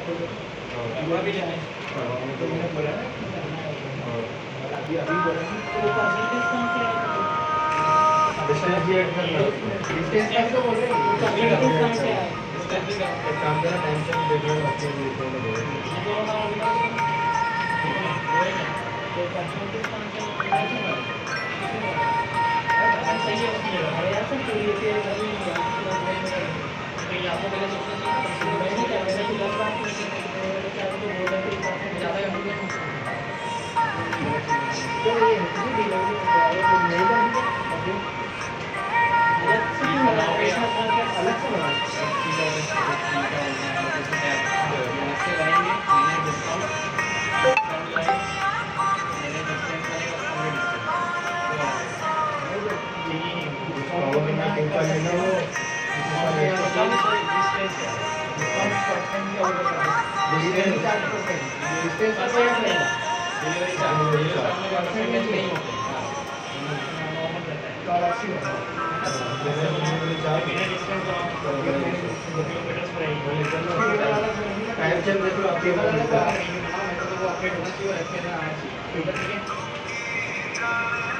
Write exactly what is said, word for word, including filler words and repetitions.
युवा भी जाए तो मैंने बोला ना अभी अभी बोला तो परसेंटेज कौन से डिस्टेंस भी ऐड करना डिस्टेंस का तो बोल रहे हैं परसेंटेज कौन से है डिस्टेंस भी एक काम करना टाइम से देख लो अपने रिपोर्ट में दे तो परसेंटेज कौन से सही है उसकी जगह अरे यार सर पूरी होती है अभी तो ये आपको पहले सोचना चाहिए मैं नहीं कर रहा कि दस बार क्या तो बोल रहे थे ज़्यादा है तो ये डिलीवरी नहीं कर अलग से बना टाइम चेक देखो आपके अपडेट होना चाहिए